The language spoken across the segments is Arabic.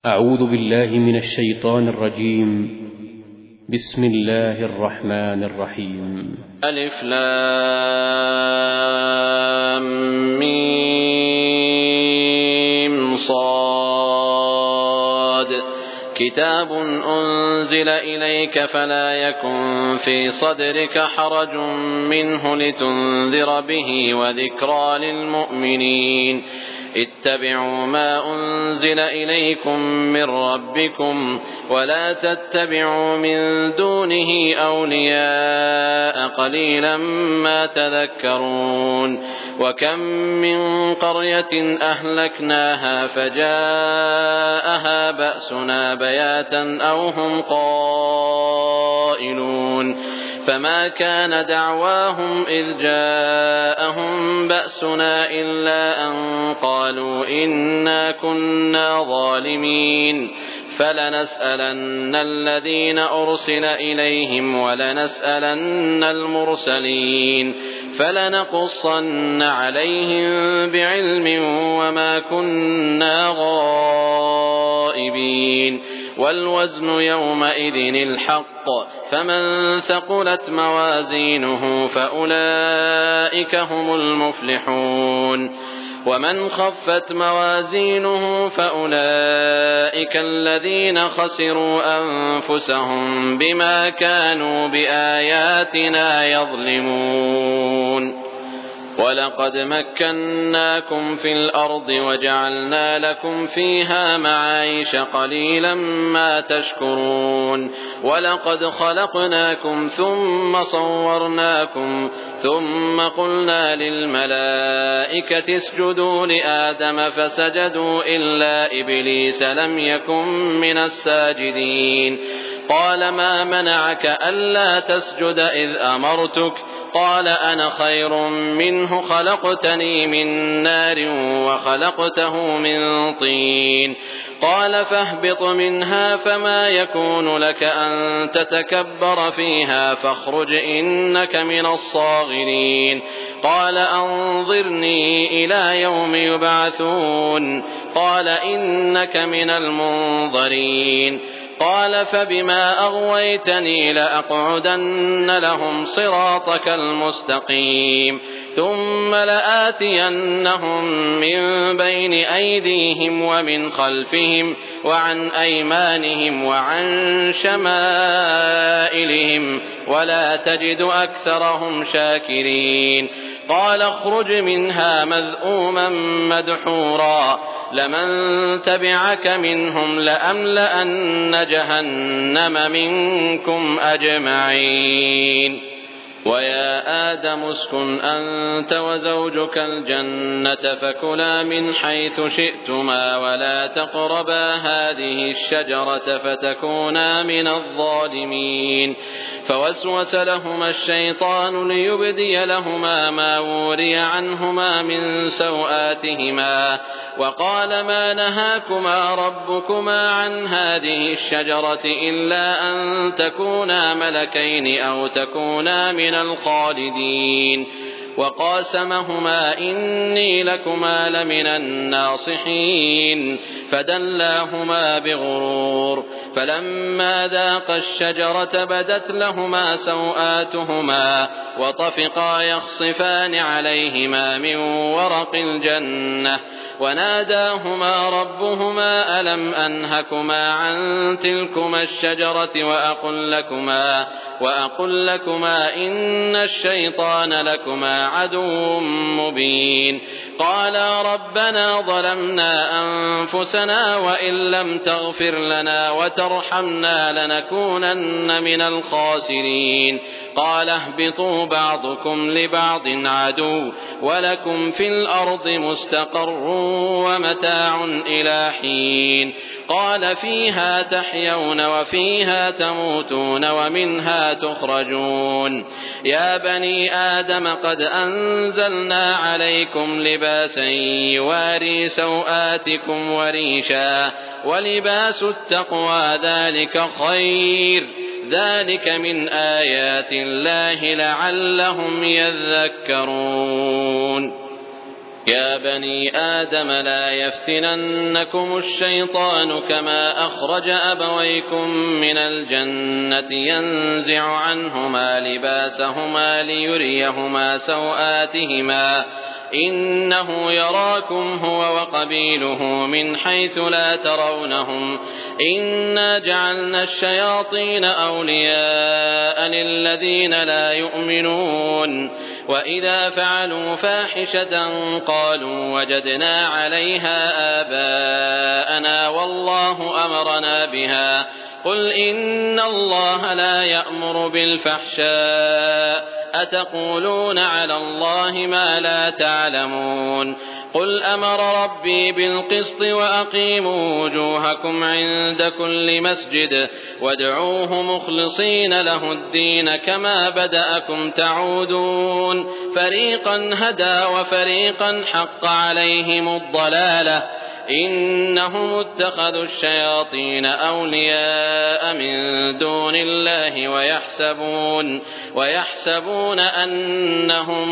أعوذ بالله من الشيطان الرجيم. بسم الله الرحمن الرحيم. ألف لام ميم صاد كتاب أنزل إليك فلا يكن في صدرك حرج منه لتنذر به وذكرى للمؤمنين. اتبعوا ما أنزل إليكم من ربكم ولا تتبعوا من دونه أولياء قليلا ما تذكرون. وكم من قرية أهلكناها فجاءها بأسنا بياتا أو هم قائلون فما كان دعواهم إذ جاءهم بأسنا إلا أن قالوا إنا كنا ظالمين. فلنسألن الذين أرسل إليهم ولنسألن المرسلين فلنقصن عليهم بعلم وما كنا غائبين. والوزن يومئذ الحق فمن ثقلت موازينه فأولئك هم المفلحون ومن خفت موازينه فأولئك الذين خسروا أنفسهم بما كانوا بآياتنا يظلمون. ولقد مكناكم في الأرض وجعلنا لكم فيها معايش قليلا ما تشكرون. ولقد خلقناكم ثم صورناكم ثم قلنا للملائكة اسجدوا لآدم فسجدوا إلا إبليس لم يكن من الساجدين. قال ما منعك ألا تسجد إذ أمرتك؟ قال أنا خير منه خلقتني من نار وخلقته من طين. قال فاهبط منها فما يكون لك أن تتكبر فيها فاخرج إنك من الصاغرين. قال أنظرني إلى يوم يبعثون. قال إنك من المنظرين. قال فبما أغويتني لأقعدن لهم صراطك المستقيم ثم لآتينهم من بين أيديهم ومن خلفهم وعن أيمانهم وعن شمائلهم ولا تجد أكثرهم شاكرين. قال اخرج منها مذءوما مدحورا لمن تبعك منهم لأملأن جهنم منكم أجمعين. ويا آدم اسكن أنت وزوجك الجنة فكلا من حيث شئتما ولا تقربا هذه الشجرة فتكونا من الظالمين. فوسوس لهما الشيطان ليبدي لهما ما وري عنهما من سوآتهما وقال ما نهاكما ربكما عن هذه الشجرة إلا أن تكونا ملكين أو تكونا من الخالدين. وقاسمهما إني لكما لمن الناصحين فدلاهما بغرور. فلما ذاقا الشجرة بدت لهما سوآتهما وطفقا يخصفان عليهما من ورق الجنة وناداهما ربهما ألم أنهكما عن تلكما الشجرة وأقل لكما إن الشيطان لكما عدو مبين. قالا ربنا ظلمنا أنفسنا وإن لم تغفر لنا وترحمنا لنكونن من الخاسرين. قال اهبطوا بعضكم لبعض عدو ولكم في الأرض مستقر ومتاع إلى حين. قال فيها تحيون وفيها تموتون ومنها تخرجون. يا بني آدم قد أنزلنا عليكم لباسا يواري سوآتكم وريشا ولباس التقوى ذلك خير ذلك من آيات الله لعلهم يذكرون. يا بني آدم لا يفتننكم الشيطان كما أخرج أبويكم من الجنة ينزع عنهما لباسهما ليريهما سوآتهما إنه يراكم هو وقبيله من حيث لا ترونهم إنا جعلنا الشياطين أولياء للذين لا يؤمنون وإذا فعلوا فاحشة قالوا وجدنا عليها آباءنا والله أمرنا بها قل إن الله لا يأمر بالفحشاء أتقولون على الله ما لا تعلمون قل أمر ربي بالقسط وأقيموا وجوهكم عند كل مسجد وادعوه مخلصين له الدين كما بدأكم تعودون فريقا هدى وفريقا حق عليهم الضلالة إنهم اتخذوا الشياطين أولياء من دون الله ويحسبون أنهم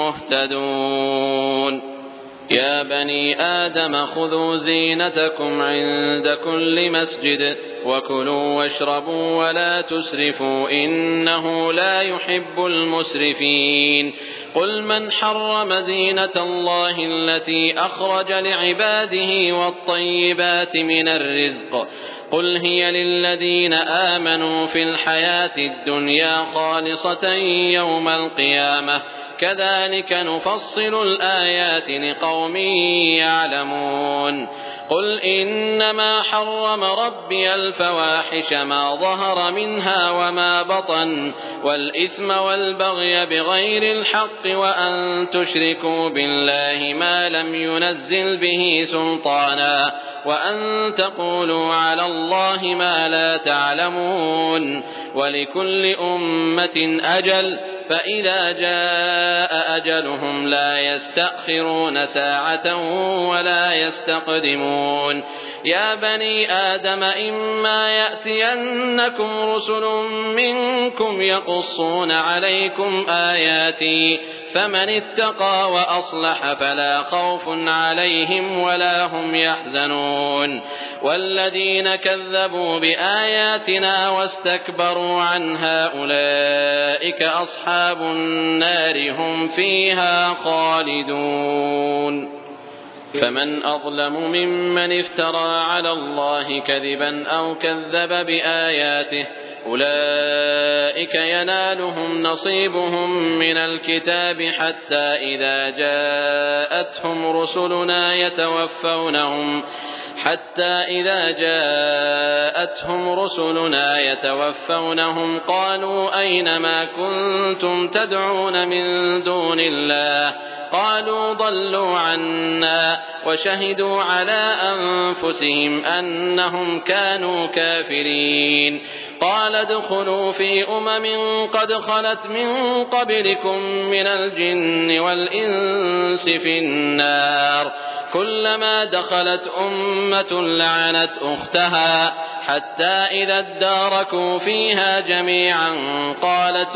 مهتدون يا بني آدم خذوا زينتكم عند كل مسجد وكلوا واشربوا ولا تسرفوا إنه لا يحب المسرفين قل من حرم زينة الله التي أخرج لعباده والطيبات من الرزق قل هي للذين آمنوا في الحياة الدنيا خالصة يوم القيامة كذلك نفصل الآيات لقوم يعلمون قل إنما حرم ربي الفواحش ما ظهر منها وما بطن والإثم والبغي بغير الحق وأن تشركوا بالله ما لم ينزل به سلطانا وأن تقولوا على الله ما لا تعلمون ولكل أمة أجل فإذا جاء أجلهم لا يستأخرون ساعة ولا يستقدمون يا بني آدم إما يأتينكم رسل منكم يقصون عليكم آياتي فمن اتقى وأصلح فلا خوف عليهم ولا هم يحزنون والذين كذبوا بآياتنا واستكبروا عنها أولئك أصحاب النار هم فيها خالدون فمن أظلم ممن افترى على الله كذبا أو كذب بآياته أولئك ينالهم نصيبهم من الكتاب حتى إذا جاءتهم رسلنا يتوفونهم قالوا أين ما كنتم تدعون من دون الله قالوا ضلوا عنا وشهدوا على أنفسهم أنهم كانوا كافرين قال ادخلوا في قد خلت من قبلكم من الجن والإنس في النار كلما دخلت أمة لعنت أختها حتى إذا اداركوا فيها جميعا قالت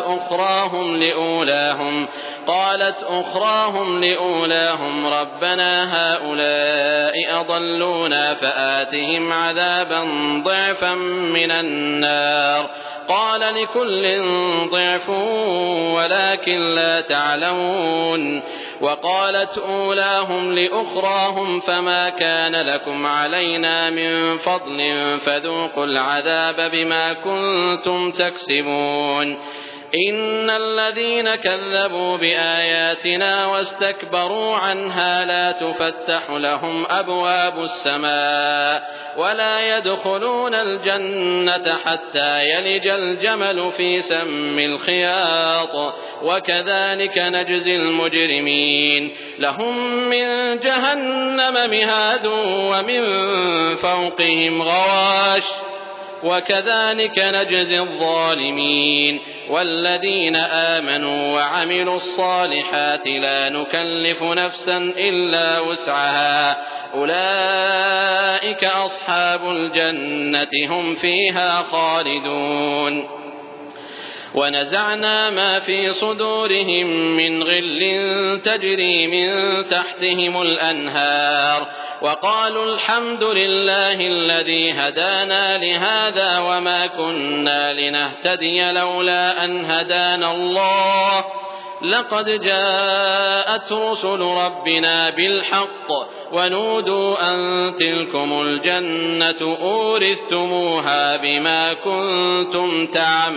أخراهم لأولاهم ربنا هؤلاء أضلونا فآتهم عذابا ضعفا من النار قال لكل ضعف ولكن لا تعلمون وقالت أولاهم لأخراهم فما كان لكم علينا من فضل فذوقوا العذاب بما كنتم تكسبون إن الذين كذبوا بآياتنا واستكبروا عنها لا تفتح لهم أبواب السماء ولا يدخلون الجنة حتى يلج الجمل في سم الخياط وكذلك نجزي المجرمين لهم من جهنم مهاد ومن فوقهم غواش وكذلك نجزي الظالمين والذين آمنوا وعملوا الصالحات لا نكلف نفسا إلا وسعها أولئك أصحاب الجنة هم فيها خالدون ونزعنا ما في صدورهم من غل تجري من تحتهم الأنهار وقالوا الحمد لله الذي هدانا لهذا وما كنا لنهتدي لولا أن هدانا الله لقد جاءت رسل ربنا بالحق ونودوا أن تلكم الجنة أورثتموها بما كنتم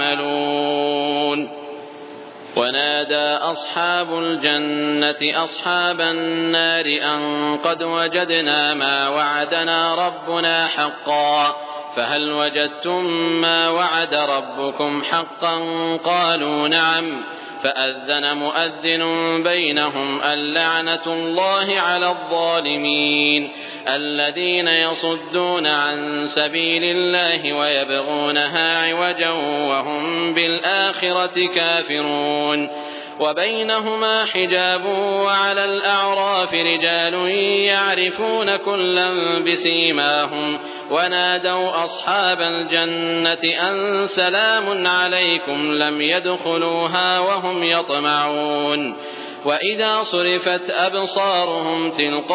تعملون ونادى أصحاب الجنة أصحاب النار أن قد وجدنا ما وعدنا ربنا حقا فهل وجدتم ما وعد ربكم حقا قالوا نعم فأذن مؤذن بينهم اللعنة الله على الظالمين الذين يصدون عن سبيل الله ويبغونها عوجا وهم بالآخرة كافرون وبينهما حجاب وعلى الأعراف رجال يعرفون كلا بسيماهم ونادوا أصحاب الجنة أن سلام عليكم لم يدخلوها وهم يطمعون وإذا صرفت أبصارهم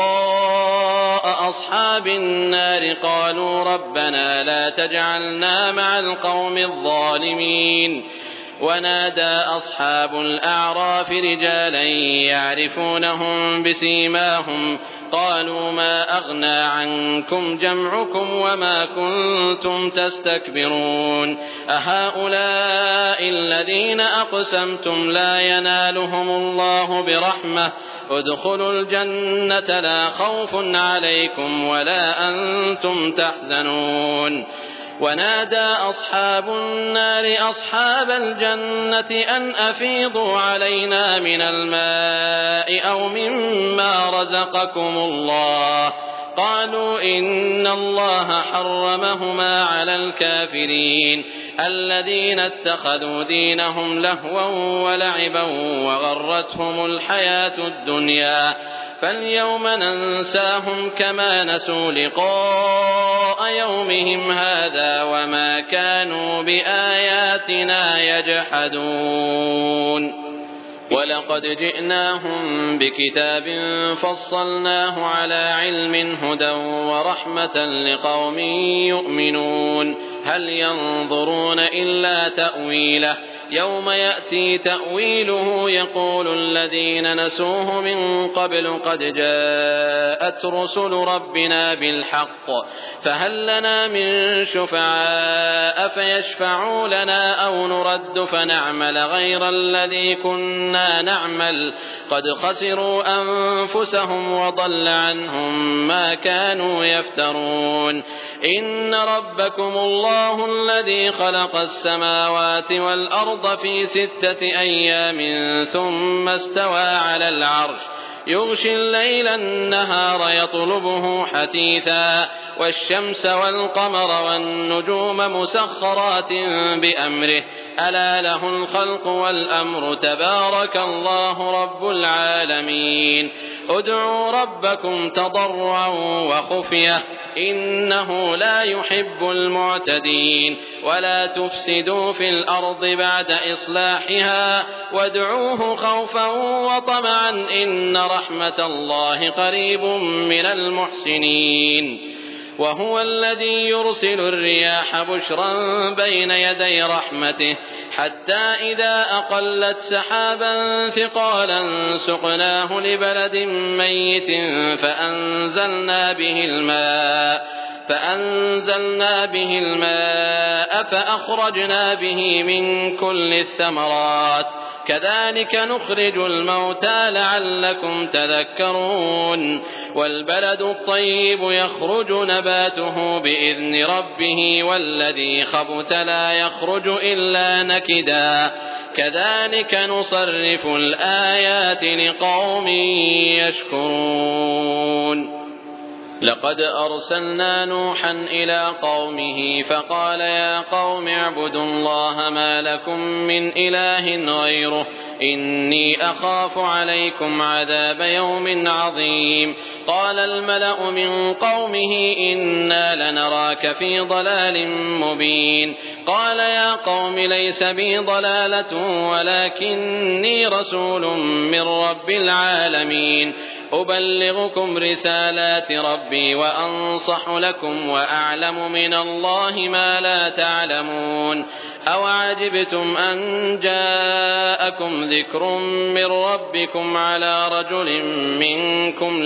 تلقاء أصحاب النار قالوا ربنا لا تجعلنا مع القوم الظالمين ونادى أصحاب الأعراف رجالا يعرفونهم بسيماهم قالوا ما أغنى عنكم جمعكم وما كنتم تستكبرون أهؤلاء الذين أقسمتم لا ينالهم الله برحمة ادخلوا الجنة لا خوف عليكم ولا أنتم تحزنون ونادى أصحاب النار أصحاب الجنة أن أفيضوا علينا من الماء أو مما رزقكم الله قالوا إن الله حرمهما على الكافرين الذين اتخذوا دينهم لهوا ولعبا وغرتهم الحياة الدنيا فاليوم ننساهم كما نسوا لقاء يومهم هذا وما كانوا بآياتنا يجحدون ولقد جئناهم بكتاب فصلناه على علم هدى ورحمة لقوم يؤمنون هل ينظرون إلا تأويله يوم يأتي تأويله يقول الذين نسوه من قبل قد جاءت رسل ربنا بالحق فهل لنا من شفعاء فيشفعوا لنا أو نرد فنعمل غير الذي كنا نعمل قد خسروا أنفسهم وضل عنهم ما كانوا يفترون إن ربكم الله الذي خلق السماوات والأرض في 6 أيام ثم استوى على العرش يغشي الليل النهار يطلبه حثيثا والشمس والقمر والنجوم مسخرات بأمره ألا له الخلق والأمر تبارك الله رب العالمين ادعوا ربكم تضرعا وخفية إنه لا يحب المعتدين ولا تفسدوا في الأرض بعد إصلاحها وادعوه خوفا وطمعا إن رحمة الله قريب من المحسنين وهو الذي يرسل الرياح بشرا بين يدي رحمته حتى إذا أقلت سحابا ثقالا سقناه لبلد ميت فأنزلنا به الماء فأخرجنا به من كل الثمرات كذلك نخرج الموتى لعلكم تذكرون والبلد الطيب يخرج نباته بإذن ربه والذي خبث لا يخرج إلا نكدا كذلك نصرف الآيات لقوم يشكرون لقد أرسلنا نوحا إلى قومه فقال يا قوم اعبدوا الله ما لكم من إله غيره إني أخاف عليكم عذاب يوم عظيم. قال الملأ من قومه إنا لنراك في ضلال مبين. قال يا قوم ليس بي ضلالة ولكني رسول من رب العالمين أبلغكم رسالات ربي وأنصح لكم وأعلم من الله ما لا تعلمون. أوعجبتم أن جاءكم ذكر من ربكم على رجل منكم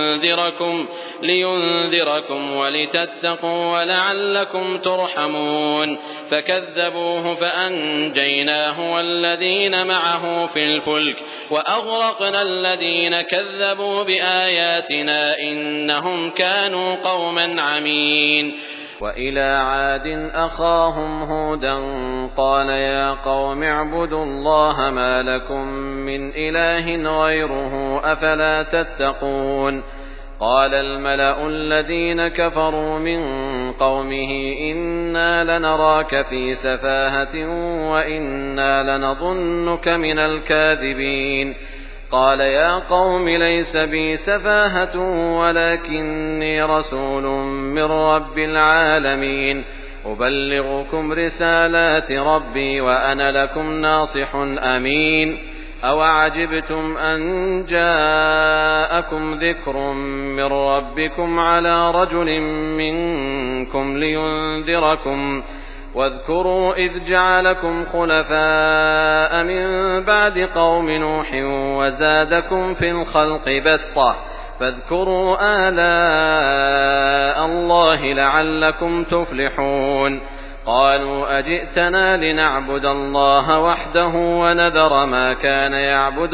لينذركم ولتتقوا ولعلكم ترحمون. فكذبوه فأنجيناه والذين معه في الفلك وأغرقنا الذين كذبوا بآياتنا إنهم كانوا قوما عمين. وإلى عاد أخاهم هودا قال يا قوم اعبدوا الله ما لكم من إله غيره أفلا تتقون. قال الملأ الذين كفروا من قومه إنا لنراك في سفاهة وإنا لنظنك من الكاذبين. قال يا قوم ليس بي سفاهة ولكني رسول من رب العالمين أبلغكم رسالات ربي وأنا لكم ناصح أمين. أوعجبتم أن جاءكم ذكر من ربكم على رجل منكم لينذركم. واذكروا إذ جعلكم خلفاء من بعد قوم نوح وزادكم في الخلق بسطة فاذكروا آلاء الله لعلكم تفلحون. قالوا أجئتنا لنعبد الله وحده ونذر ما كان يعبد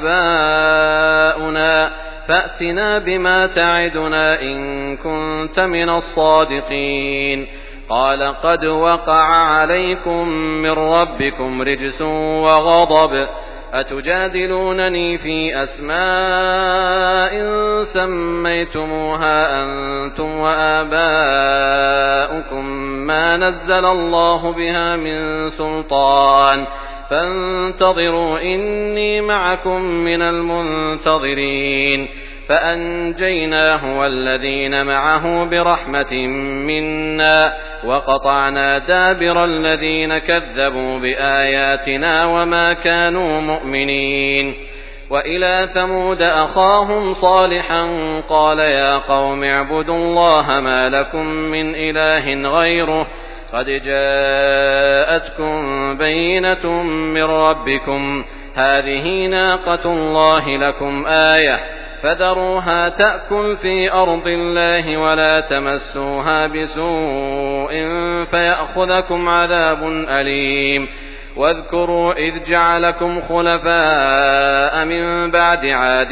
آباؤنا فأتنا بما تعدنا إن كنت من الصادقين. قال قد وقع عليكم من ربكم رجس وغضب أتجادلونني في أسماء سميتموها أنتم وآباؤكم ما نزل الله بها من سلطان فانتظروا إني معكم من المنتظرين. فأنجيناه والذين معه برحمة منا وقطعنا دابر الذين كذبوا بآياتنا وما كانوا مؤمنين. وإلى ثمود أخاهم صالحا قال يا قوم اعبدوا الله ما لكم من إله غيره قد جاءتكم بينة من ربكم هذه ناقة الله لكم آية فذروها تأكل في أرض الله ولا تمسوها بسوء فيأخذكم عذاب أليم. واذكروا إذ جعلكم خلفاء من بعد عاد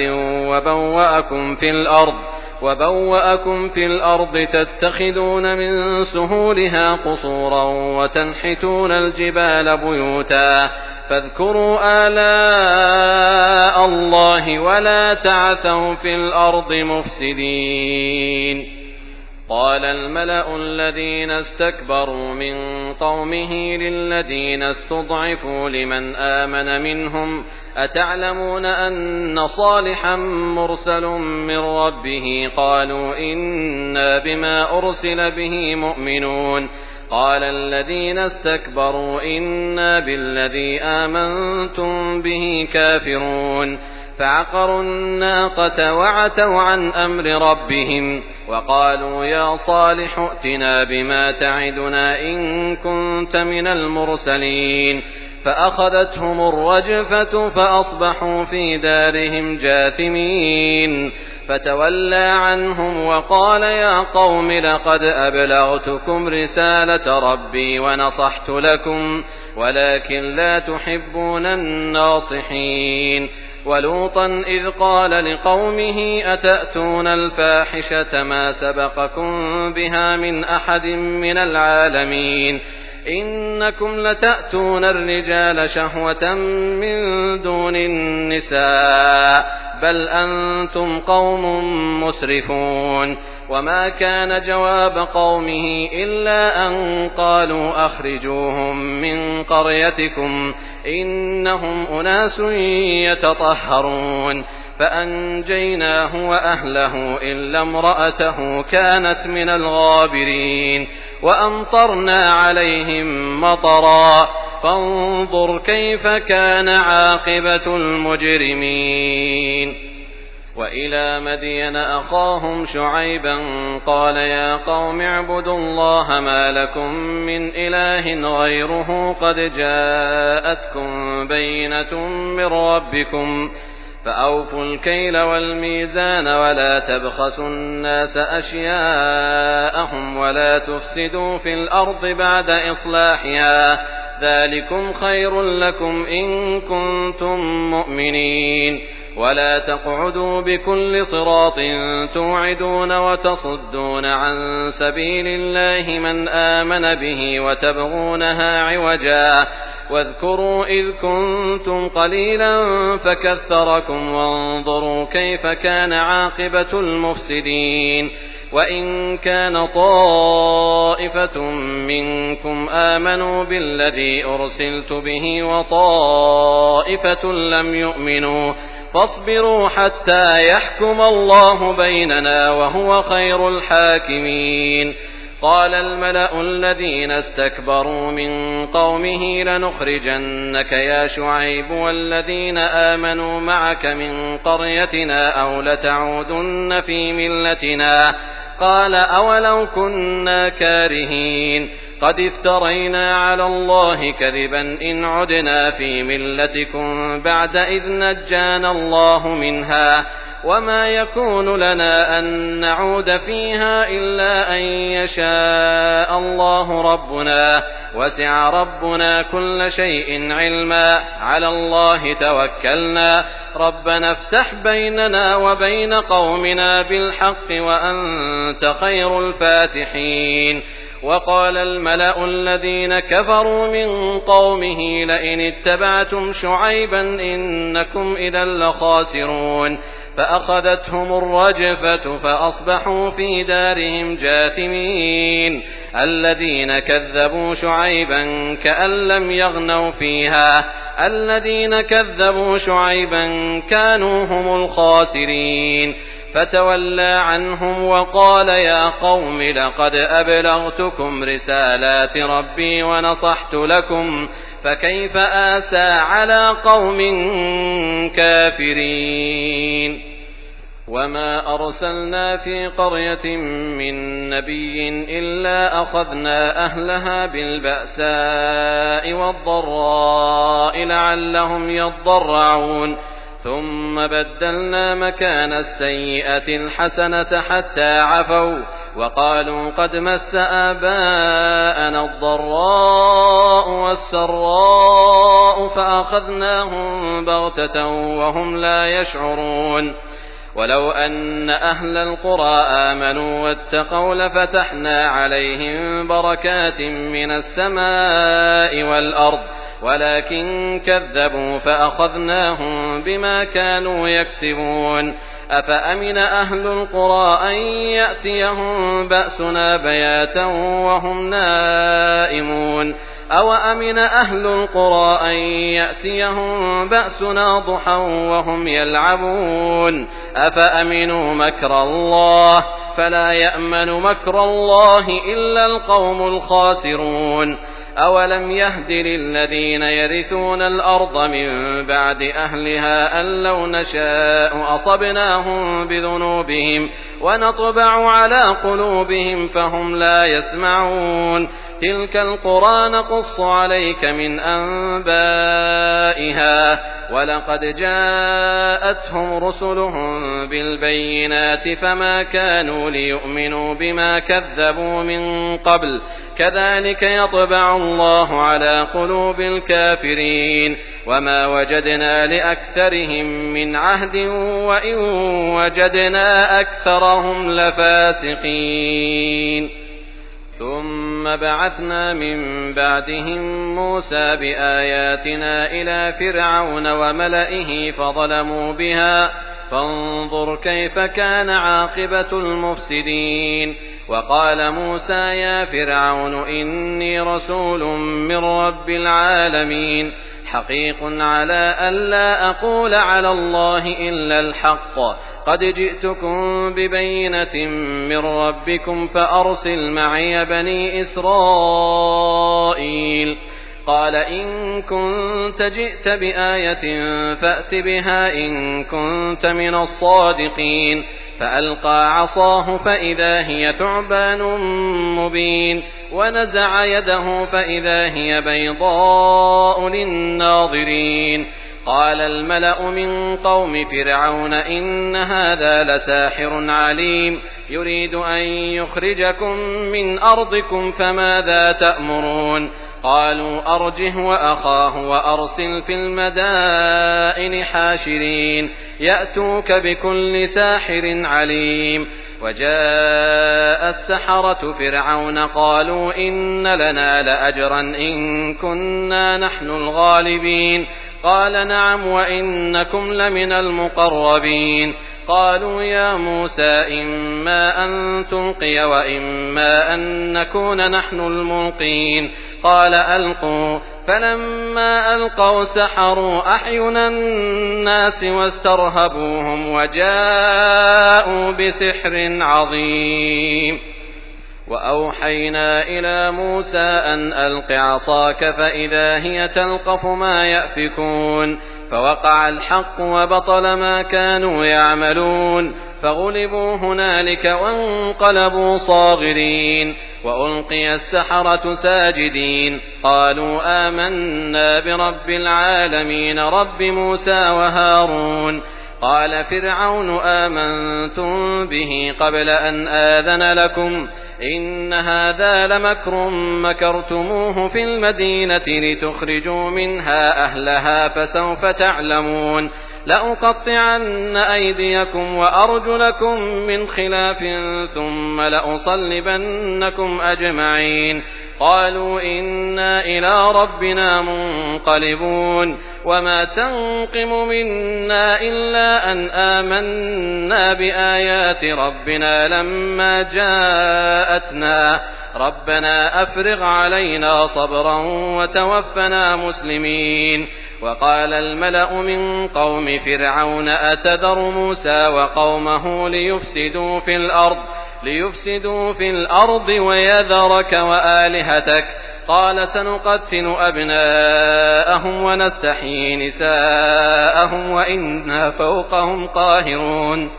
وبوأكم في الأرض تتخذون من سهولها قصورا وتنحتون الجبال بيوتا فاذكروا آلاء الله ولا تعثوا في الأرض مفسدين. قال الملأ الذين استكبروا من قومه للذين استضعفوا لمن آمن منهم أتعلمون أن صالحا مرسل من ربه قالوا إنا بما أرسل به مؤمنون. قال الذين استكبروا إنا بالذي آمنتم به كافرون. فعقروا الناقة وعتوا عن أمر ربهم وقالوا يا صالح ائتنا بما تعدنا إن كنت من المرسلين. فأخذتهم الرجفة فأصبحوا في دارهم جاثمين. فتولى عنهم وقال يا قوم لقد أبلغتكم رسالة ربي ونصحت لكم ولكن لا تحبون الناصحين. ولوطا إذ قال لقومه أتأتون الفاحشة ما سبقكم بها من أحد من العالمين إنكم لتأتون الرجال شهوة من دون النساء بل أنتم قوم مسرفون. وما كان جواب قومه إلا أن قالوا أخرجوهم من قريتكم إنهم أناس يتطهرون فأنجيناه وأهله إلا امرأته كانت من الغابرين وأمطرنا عليهم مطرا فانظر كيف كان عاقبة المجرمين. وإلى مدين أخاهم شعيبا قال يا قوم اعبدوا الله ما لكم من إله غيره قد جاءتكم بينة من ربكم فأوفوا الكيل والميزان ولا تبخسوا الناس أشياءهم ولا تفسدوا في الأرض بعد إصلاحها ذلكم خير لكم إن كنتم مؤمنين. ولا تقعدوا بكل صراط توعدون وتصدون عن سبيل الله من آمن به وتبغونها عوجا واذكروا إذ كنتم قليلا فكثركم وانظروا كيف كان عاقبة المفسدين. وإن كان طائفة منكم آمنوا بالذي أرسلت به وطائفة لم يؤمنوا فاصبروا حتى يحكم الله بيننا وهو خير الحاكمين. قال الملأ الذين استكبروا من قومه لنخرجنك يا شعيب والذين آمنوا معك من قريتنا أو لتعودن في ملتنا قال أولو كنا كارهين قد افترينا على الله كذبا إن عدنا في ملتكم بعد إذ نجانا الله منها وما يكون لنا أن نعود فيها إلا أن يشاء الله ربنا وسع ربنا كل شيء علما على الله توكلنا ربنا افتح بيننا وبين قومنا بالحق وأنت خير الفاتحين. وقال الملأ الذين كفروا من قومه لئن اتبعتم شعيبا إنكم إذا لخاسرون فأخذتهم الرجفة فأصبحوا في دارهم جاثمين. الذين كذبوا شعيبا كأن لم يغنوا فيها الذين كذبوا شعيبا كانوا هم الخاسرين. فتولى عنهم وقال يا قوم لقد أبلغتكم رسالات ربي ونصحت لكم فكيف آسى على قوم كافرين. وما أرسلنا في قرية من نبي إلا أخذنا أهلها بالبأساء والضراء لعلهم يضرعون ثم بدلنا مكان السيئة الحسنة حتى عفوا وقالوا قد مس آباءنا الضراء والسراء فأخذناهم بغتة وهم لا يشعرون. ولو أن أهل القرى آمنوا واتقوا لفتحنا عليهم بركات من السماء والأرض ولكن كذبوا فأخذناهم بما كانوا يكسبون. أفأمن أهل القرى أن يأتيهم بأسنا بياتا وهم نائمون أو أمن أهل القرى أن يأتيهم بأسنا ضحى وهم يلعبون أفأمنوا مكر الله فلا يأمن مكر الله إلا القوم الخاسرون. أولم يهد للذين يرثون الأرض من بعد أهلها أن لو نشاء أصبناهم بذنوبهم ونطبع على قلوبهم فهم لا يسمعون. تلك القرى نقص عليك من أنبائها ولقد جاءتهم رسلهم بالبينات فما كانوا ليؤمنوا بما كذبوا من قبل كذلك يطبع الله على قلوب الكافرين. وما وجدنا لأكثرهم من عهد وإن وجدنا أكثرهم لفاسقين. ثم بعثنا من بعدهم موسى بآياتنا إلى فرعون وملئه فانظر كيف كان عاقبة المفسدين. وقال موسى يا فرعون إني رسول من رب العالمين حقيق على ألا أقول على الله إلا الحق قد جئتكم ببينة من ربكم فأرسل معي بني إسرائيل. قال إن كنت جئت بآية فأت بها إن كنت من الصادقين. فألقى عصاه فإذا هي ثعبان مبين ونزع يده فإذا هي بيضاء للناظرين. قال الملأ من قوم فرعون إن هذا لساحر عليم يريد أن يخرجكم من أرضكم فماذا تأمرون. قالوا أرجه وأخاه وأرسل في المدائن حاشرين يأتوك بكل ساحر عليم. وجاء السحرة فرعون قالوا إن لنا لأجرا إن كنا نحن الغالبين. قال نعم وإنكم لمن المقربين. قالوا يا موسى إما أن تلقي وإما أن نكون نحن الملقين. قال ألقوا. فلما ألقوا سحروا أعين الناس واسترهبوهم وجاءوا بسحر عظيم. وأوحينا إلى موسى أن ألق عصاك فإذا هي تلقف ما يأفكون. فوقع الحق وبطل ما كانوا يعملون فغلبوا هنالك وانقلبوا صاغرين. وألقي السحرة ساجدين قالوا آمنا برب العالمين رب موسى وهارون. قال فرعون آمنتم به قبل أن آذن لكم إن هذا لمكر مكرتموه في المدينة لتخرجوا منها أهلها فسوف تعلمون. لأقطعن أيديكم وأرجلكم من خلاف ثم لأصلبنكم أجمعين. قالوا إنا إلى ربنا منقلبون. وما تنقم منا إلا أن آمنا بآيات ربنا لما جاءتنا ربنا أفرغ علينا صبرا وتوفنا مسلمين. وقال الملأ من قوم فرعون أتذر موسى وقومه ليفسدوا في الأرض ويذرك وآلهتك. قال سنقتل أبناءهم ونستحيي نساءهم وإنا فوقهم قاهرون.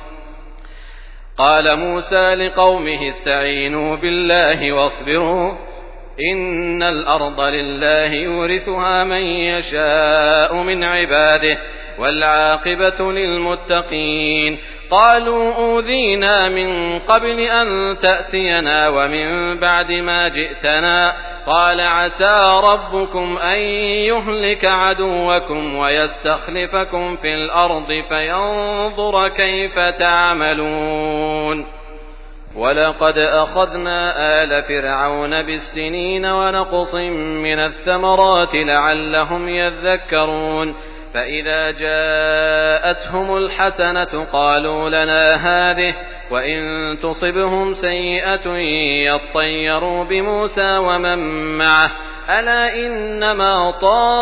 قال موسى لقومه استعينوا بالله واصبروا إن الأرض لله يورثها من يشاء من عباده والعاقبة للمتقين. قالوا أوذينا من قبل أن تأتينا ومن بعد ما جئتنا. قال عسى ربكم أن يهلك عدوكم ويستخلفكم في الأرض فينظر كيف تعملون. ولقد أخذنا آل فرعون بالسنين ونقص من الثمرات لعلهم يذكرون. فإذا جاءتهم الحسنة قالوا لنا هذه وإن تصبهم سيئة يطيروا بموسى ومن معه ألا إنما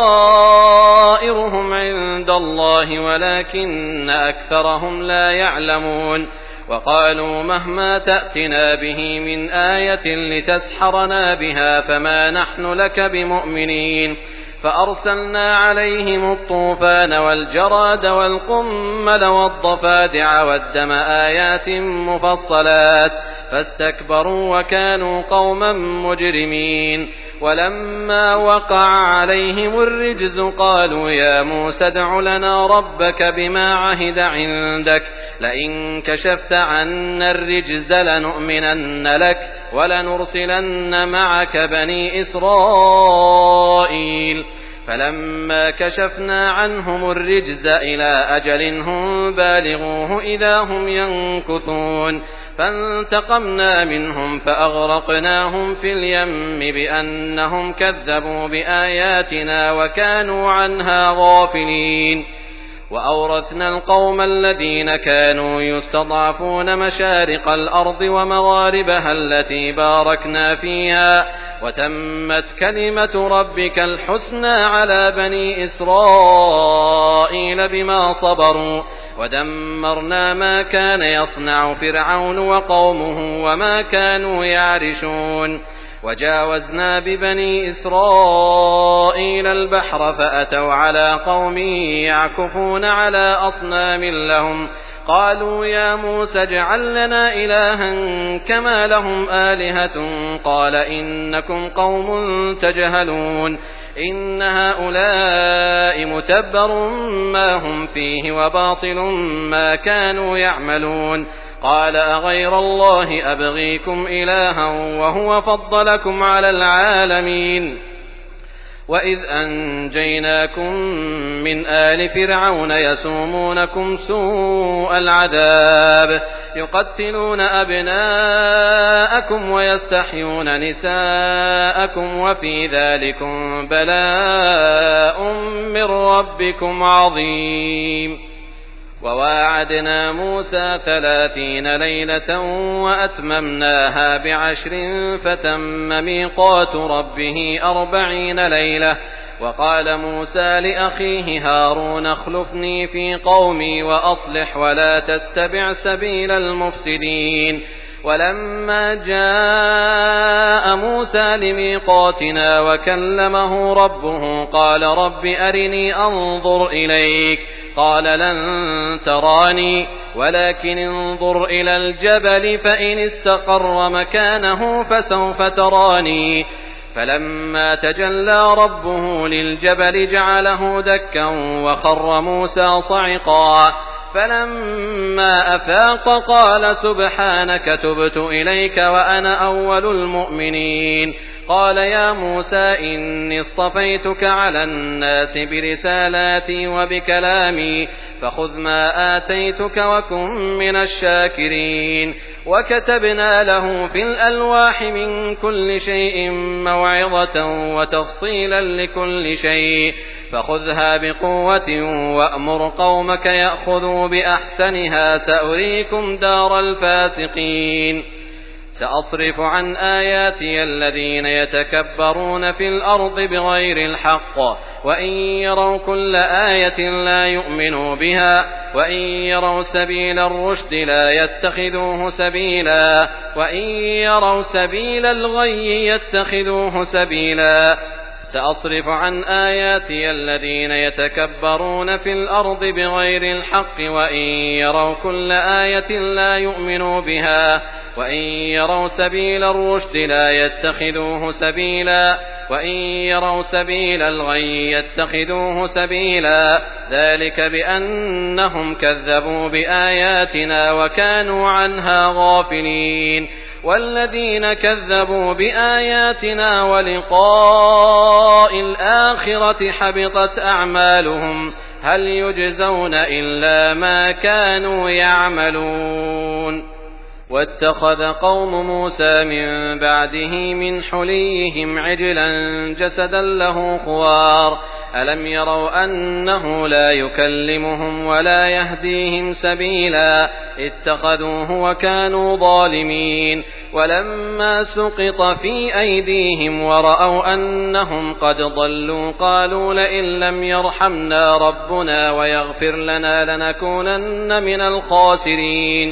طائرهم عند الله ولكن أكثرهم لا يعلمون. وقالوا مهما تأتنا به من آية لتسحرنا بها فما نحن لك بمؤمنين. فأرسلنا عليهم الطوفان والجراد والقمل والضفادع والدم آيات مفصلات فاستكبروا وكانوا قوما مجرمين. ولما وقع عليهم الرجز قالوا يا موسى ادع لنا ربك بما عهد عندك لئن كشفت عنا الرجز لنؤمنن لك ولنرسلن معك بني إسرائيل. فلما كشفنا عنهم الرجز إلى أجل هم بالغوه إذا هم ينكثون. فانتقمنا منهم فأغرقناهم في اليم بأنهم كذبوا بآياتنا وكانوا عنها غافلين. وأورثنا القوم الذين كانوا يستضعفون مشارق الأرض ومغاربها التي باركنا فيها وتمت كلمة ربك الحسنى على بني إسرائيل بما صبروا ودمرنا ما كان يصنع فرعون وقومه وما كانوا يعرشون وجاوزنا ببني إسرائيل البحر فأتوا على قوم يعكفون على أصنام لهم قالوا يا موسى اجعل لنا إلها كما لهم آلهة قال إنكم قوم تجهلون إن هؤلاء متبر ما هم فيه وباطل ما كانوا يعملون قال أغير الله أبغيكم إلها وهو فضلكم على العالمين وإذ أنجيناكم من آل فرعون يسومونكم سوء العذاب يقتلون أبناءكم ويستحيون نساءكم وفي ذلكم بلاء من ربكم عظيم وواعدنا موسى 30 ليلة وأتممناها ب10 فتم ميقات ربه 40 ليلة وقال موسى لأخيه هارون اخلفني في قومي وأصلح ولا تتبع سبيل المفسدين ولما جاء موسى لميقاتنا وكلمه ربه قال رب أرني أنظر إليك قال لن تراني ولكن انظر إلى الجبل فإن استقر مكانه فسوف تراني فلما تجلى ربه للجبل جعله دكا وخر موسى صعقا فلما أفاق قال سبحانك تبت إليك وأنا أول المؤمنين قال يا موسى إني اصطفيتك على الناس برسالاتي وبكلامي فخذ ما آتيتك وكن من الشاكرين وكتبنا له في الألواح من كل شيء موعظة وتفصيلا لكل شيء فخذها بقوة وأمر قومك يأخذوا بأحسنها سأريكم دار الفاسقين سأصرف عن آياتي الذين يتكبرون في الأرض بغير الحق وإن يروا كل آية لا يؤمنوا بها وإن يروا سبيل الرشد لا يتخذوه سبيلا وإن يروا سبيل الغي يتخذوه سبيلا سأصرف عن آياتي الذين يتكبرون في الأرض بغير الحق وإن يروا كل آية لا يؤمنوا بها وإن يروا سبيل الرشد لا يتخذوه سبيلا وإن يروا سبيل الغي يتخذوه سبيلا ذلك بأنهم كذبوا بآياتنا وكانوا عنها غافلين والذين كذبوا بآياتنا ولقاء الآخرة حبطت أعمالهم هل يجزون إلا ما كانوا يعملون واتخذ قوم موسى من بعده من حليهم عجلا جسدا له خوار ألم يروا أنه لا يكلمهم ولا يهديهم سبيلا اتخذوه وكانوا ظالمين ولما سقط في أيديهم ورأوا أنهم قد ضلوا قالوا لئن لم يرحمنا ربنا ويغفر لنا لنكونن من الخاسرين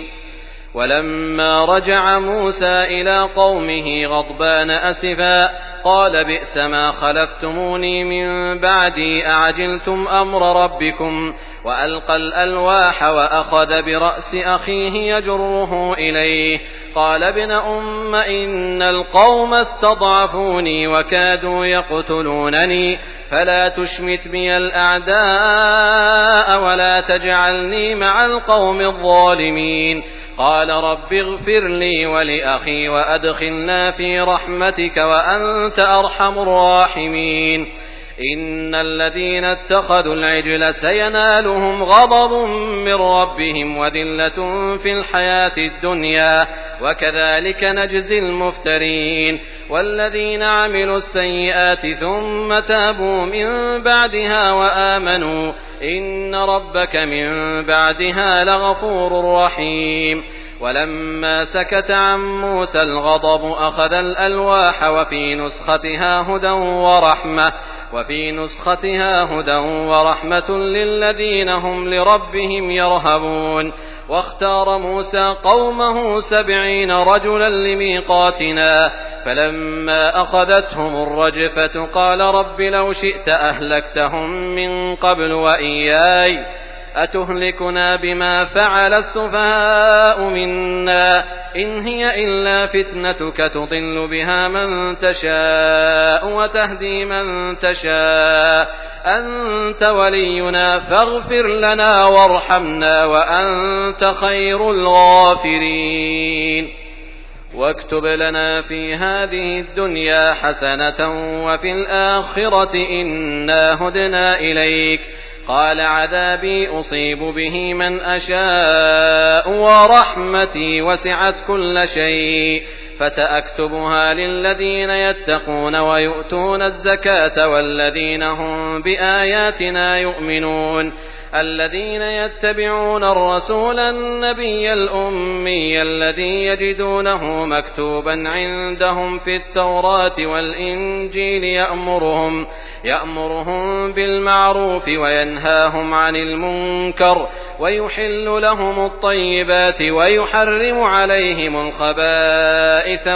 ولما رجع موسى إلى قومه غضبان أسفا قال بئس ما خلفتموني من بعدي أعجلتم أمر ربكم وألقى الألواح وأخذ برأس أخيه يجره إليه قال ابن أم إن القوم استضعفوني وكادوا يقتلونني فلا تشمت بي الأعداء ولا تجعلني مع القوم الظالمين قال رب اغفر لي ولأخي وأدخلنا في رحمتك وأنت أرحم الراحمين إن الذين اتخذوا العجل سينالهم غضب من ربهم وذلة في الحياة الدنيا وكذلك نجزي المفترين والذين عملوا السيئات ثم تابوا من بعدها وآمنوا إن ربك من بعدها لغفور رحيم. ولما سكت عن موسى الغضب أخذ الألواح وفي نسختها هدى ورحمة للذين هم لربهم يرهبون. واختار موسى قومه 70 رجلا لميقاتنا فلما أخذتهم الرجفة قال رب لو شئت أهلكتهم من قبل وإياي أتهلكنا بما فعل السفهاء منا إن هي إلا فتنتك تضل بها من تشاء وتهدي من تشاء أنت ولينا فاغفر لنا وارحمنا وأنت خير الغافرين. واكتب لنا في هذه الدنيا حسنة وفي الآخرة إنا هدنا إليك قال عذابي أصيب به من أشاء ورحمتي وسعت كل شيء فسأكتبها للذين يتقون ويؤتون الزكاة والذين هم بآياتنا يؤمنون الذين يتبعون الرسول النبي الأمي الذي يجدونه مكتوبا عندهم في التوراة والإنجيل يأمرهم بالمعروف وينهاهم عن المنكر ويحل لهم الطيبات ويحرم عليهم الخبائث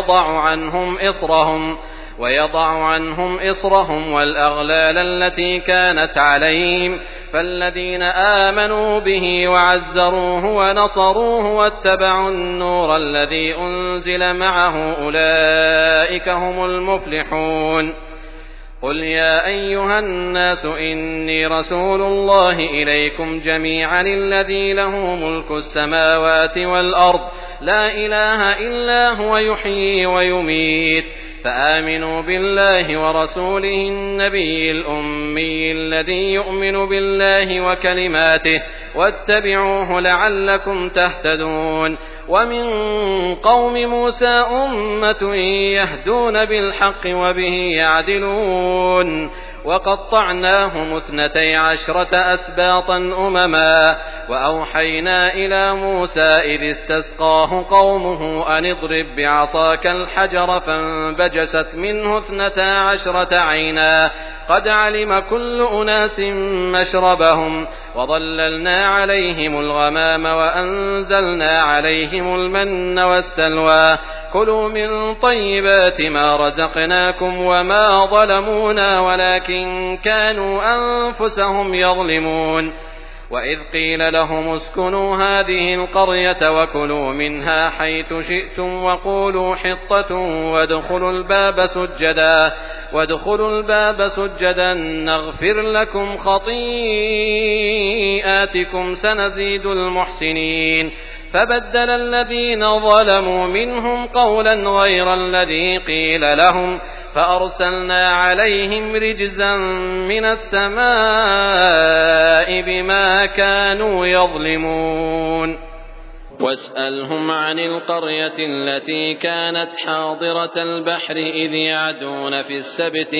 ويضع عنهم إصرهم والأغلال التي كانت عليهم فالذين آمنوا به وعزروه ونصروه واتبعوا النور الذي أنزل معه أولئك هم المفلحون. قل يا أيها الناس إني رسول الله إليكم جميعا الذي له ملك السماوات والأرض لا إله إلا هو يحيي ويميت فآمنوا بالله ورسوله النبي الأمي الذي يؤمن بالله وكلماته واتبعوه لعلكم تهتدون. ومن قوم موسى أمة يهدون بالحق وبه يعدلون وقطعناهم 12 أسباطا أمما وأوحينا إلى موسى إذ استسقاه قومه أن اضرب بعصاك الحجر فانبجست منه 12 عينا قد علم كل أناس مشربهم وظللنا عليهم الغمام وأنزلنا عليهم المن والسلوى كلوا من طيبات ما رزقناكم وما ظلمونا ولكن كانوا أنفسهم يظلمون. وإذ قيل لهم اسكنوا هذه القرية وكلوا منها حيث شئتم وقولوا حطة وادخلوا الباب سجدا نغفر لكم خطيئاتكم سنزيد المحسنين. فبدل الذين ظلموا منهم قولا غير الذي قيل لهم فأرسلنا عليهم رجزا من السماء بما كانوا يظلمون. واسألهم عن القرية التي كانت حاضرة البحر إذ يعدون في السبت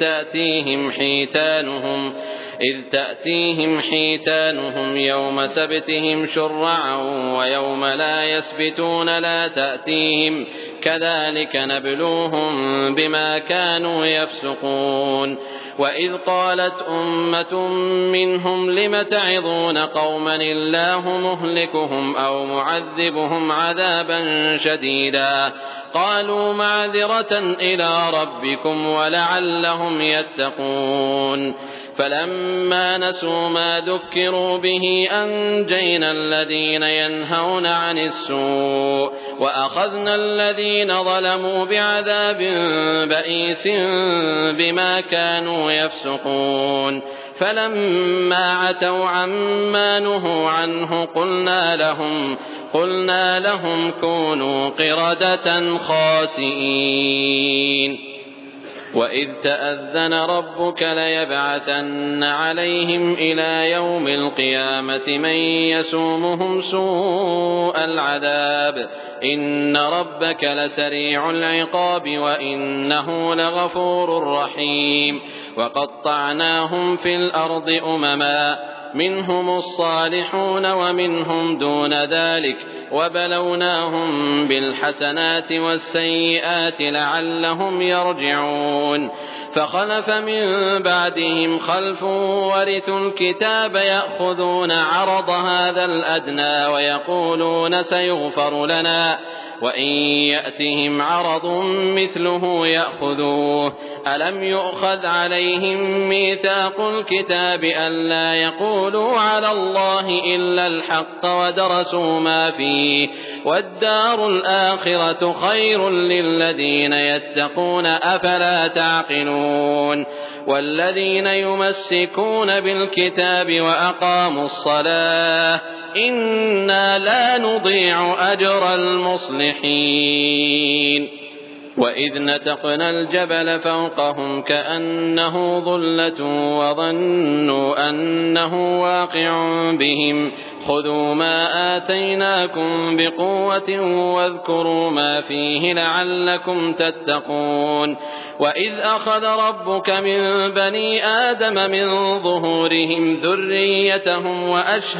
إذ تأتيهم حيتانهم يوم سبتهم شرعا ويوم لا يسبتون لا تأتيهم كذلك نبلوهم بما كانوا يفسقون. وإذ قالت أمة منهم لم تعظون قوما الله مهلكهم أو معذبهم عذابا شديدا قالوا معذرة إلى ربكم ولعلهم يتقون. فلما نسوا ما ذكروا به أنجينا الذين ينهون عن السوء وأخذنا الذين ظلموا بعذاب بئيس بما كانوا يفسقون. فلما عتوا عما نهوا عنه قلنا لهم كونوا قردة خاسئين. وإذ تأذن ربك ليبعثن عليهم إلى يوم القيامة من يسومهم سوء العذاب إن ربك لسريع العقاب وإنه لغفور رحيم. وقطعناهم في الأرض أمما منهم الصالحون ومنهم دون ذلك وبلوناهم بالحسنات والسيئات لعلهم يرجعون فخلف من بعدهم خلف ورثوا الكتاب يأخذون عرض هذا الأدنى ويقولون سيغفر لنا وإن يأتهم عرض مثله يأخذوه ألم يؤخذ عليهم ميثاق الكتاب ألا يقولوا على الله إلا الحق ودرسوا ما فيه والدار الآخرة خير للذين يتقون أفلا تعقلون والذين يمسكون بالكتاب وأقاموا الصلاة إنا لا نضيع أجر المصلحين وإذ نتقنا الجبل فوقهم كأنه ظلة وظنوا أنه واقع بهم خذوا ما آتيناكم بقوة واذكروا ما فيه لعلكم تتقون وإذ أخذ ربك من بني آدم من ظهورهم ذريتهم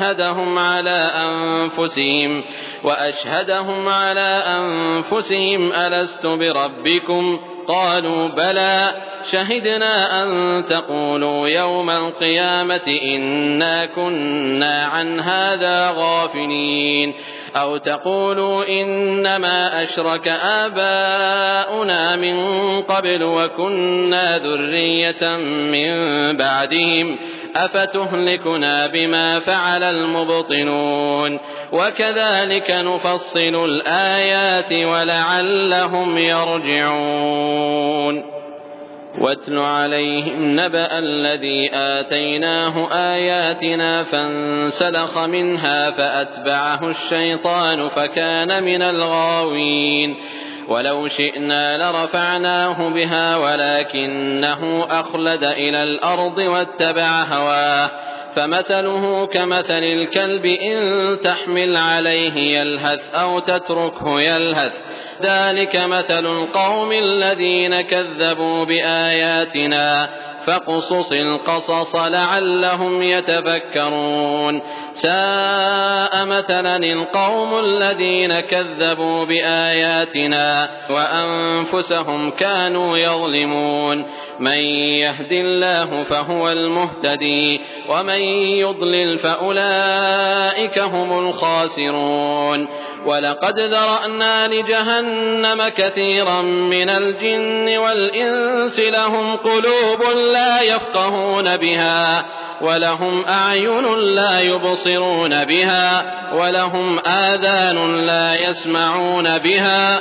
وأشهدهم على أنفسهم ألست بربكم قالوا بلى شهدنا أن تقولوا يوم القيامة إنا كنا عن هذا غافلين أو تقولوا إنما أشرك آباؤنا من قبل وكنا ذرية من بعدهم أفتهلكنا بما فعل المبطلون وكذلك نفصل الآيات ولعلهم يرجعون واتل عليهم نبأ الذي آتيناه آياتنا فانسلخ منها فأتبعه الشيطان فكان من الغاوين ولو شئنا لرفعناه بها ولكنه أخلد إلى الأرض واتبع هواه فمثله كمثل الكلب إن تحمل عليه يلهث أو تتركه يلهث ذلك مثل القوم الذين كذبوا بآياتنا فاقصص القصص لعلهم يتفكرون ساء مثلا القوم الذين كذبوا بآياتنا وأنفسهم كانوا يظلمون من يهد الله فهو المهتدي ومن يضلل فأولئك هم الخاسرون ولقد ذرأنا لجهنم كثيرا من الجن والإنس لهم قلوب لا يفقهون بها ولهم أعين لا يبصرون بها ولهم آذان لا يسمعون بها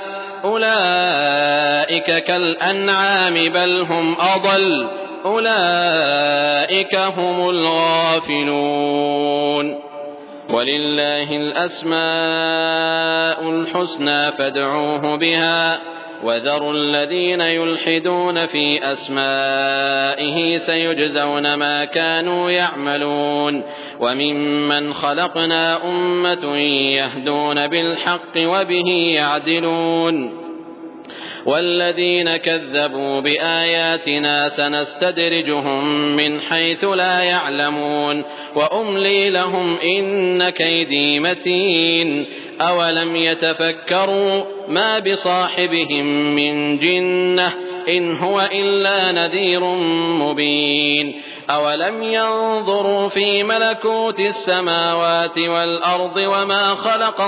أولئك كالأنعام بل هم أضل أولئك هم الغافلون ولله الأسماء الحسنى فادعوه بها وذروا الذين يلحدون في أسمائه سيجزون ما كانوا يعملون وممن خلقنا أمة يهدون بالحق وبه يعدلون والذين كذبوا بآياتنا سنستدرجهم من حيث لا يعلمون وأملي لهم إن كيدي متين أولم يتفكروا ما بصاحبهم من جنة إن هو إلا نذير مبين أولم ينظروا في ملكوت السماوات والأرض وما خلق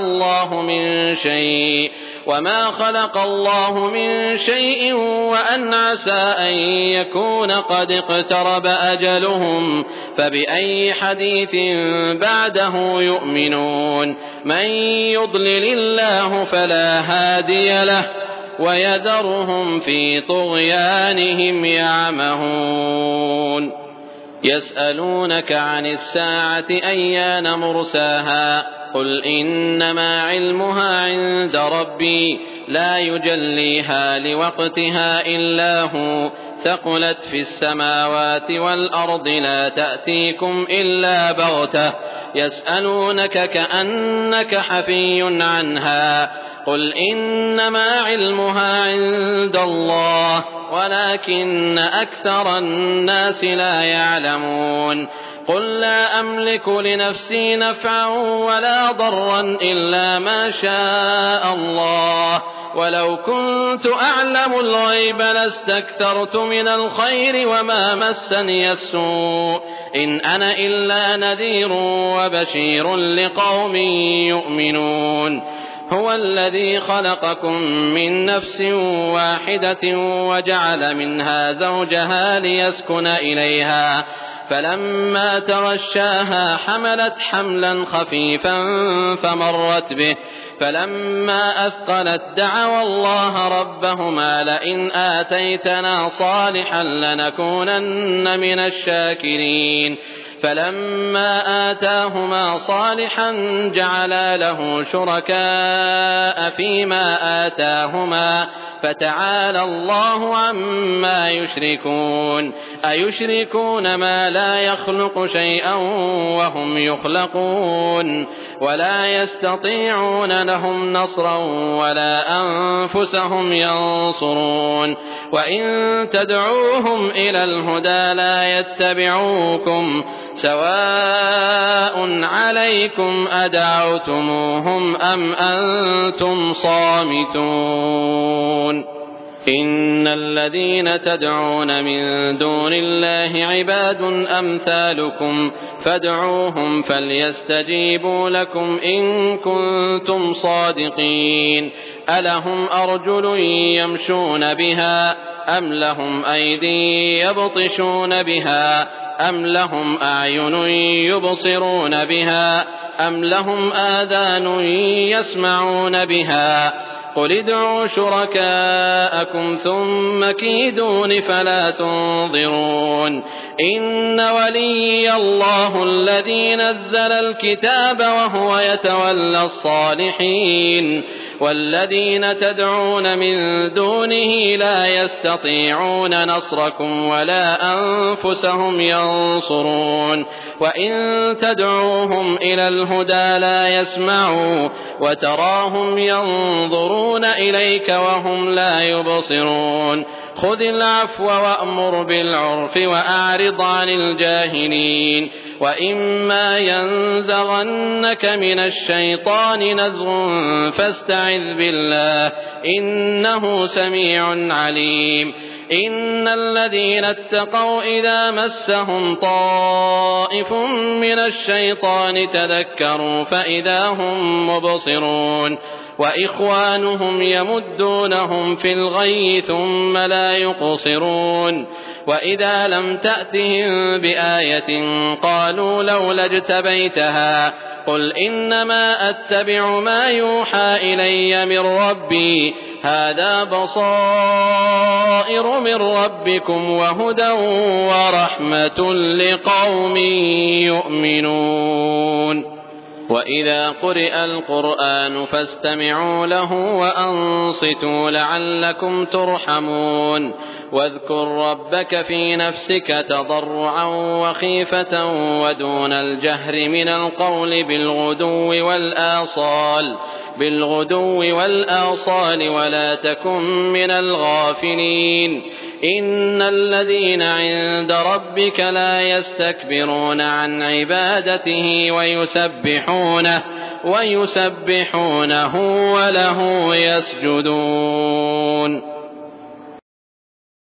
الله من شيء وأن عسى أن يكون قد اقترب أجلهم فبأي حديث بعده يؤمنون من يضلل الله فلا هادي له ويذرهم في طغيانهم يعمهون يسألونك عن الساعة أيان مرساها قل إنما علمها عند ربي لا يجليها لوقتها إلا هو ثقلت في السماوات والأرض لا تأتيكم إلا بغتة يسألونك كأنك حفي عنها قل إنما علمها عند الله ولكن أكثر الناس لا يعلمون قل لا أملك لنفسي نفعا ولا ضرا إلا ما شاء الله ولو كنت أعلم الغيب لاستكثرت من الخير وما مسني السوء إن أنا إلا نذير وبشير لقوم يؤمنون هو الذي خلقكم من نفس واحدة وجعل منها زوجها ليسكن إليها فلما تغشاها حملت حملا خفيفا فمرت به فلما أثقلت دعوا الله ربهما لئن آتيتنا صالحا لنكونن من الشاكرين فلما آتاهما صالحا جعلا له شركاء فيما آتاهما فتعالى الله عما يشركون أيشركون ما لا يخلق شيئا وهم يخلقون ولا يستطيعون لهم نصرا ولا أنفسهم ينصرون وإن تدعوهم إلى الهدى لا يتبعوكم سواء عليكم أدعوتموهم أم أنتم صامتون إن الذين تدعون من دون الله عباد أمثالكم فادعوهم فليستجيبوا لكم إن كنتم صادقين ألهم أرجل يمشون بها أم لهم أيدي يبطشون بها أم لهم أعين يبصرون بها أم لهم آذان يسمعون بها قل ادعوا شركاءكم ثم كيدون فلا تنظرون إن وليي الله الذي نزل الكتاب وهو يتولى الصالحين والذين تدعون من دونه لا يستطيعون نصركم ولا أنفسهم ينصرون وإن تدعوهم إلى الهدى لا يسمعوا وتراهم ينظرون إليك وهم لا يبصرون خذ العفو وأمر بالعرف وأعرض عن الجاهلين وإما ينزغنك من الشيطان نزغ فاستعذ بالله إنه سميع عليم إن الذين اتقوا إذا مسهم طائف من الشيطان تذكروا فإذا هم مبصرون وإخوانهم يمدونهم في الغي ثم لا يقصرون وإذا لم تأتهم بآية قالوا لولا اجتبيتها قل إنما أتبع ما يوحى إلي من ربي هذا بصائر من ربكم وهدى ورحمة لقوم يؤمنون وإذا قرئ القرآن فاستمعوا له وأنصتوا لعلكم ترحمون واذكر ربك في نفسك تضرعا وخيفة ودون الجهر من القول بالغدو والآصال ولا تكن من الغافلين إن الذين عند ربك لا يستكبرون عن عبادته ويسبحونه وله يسجدون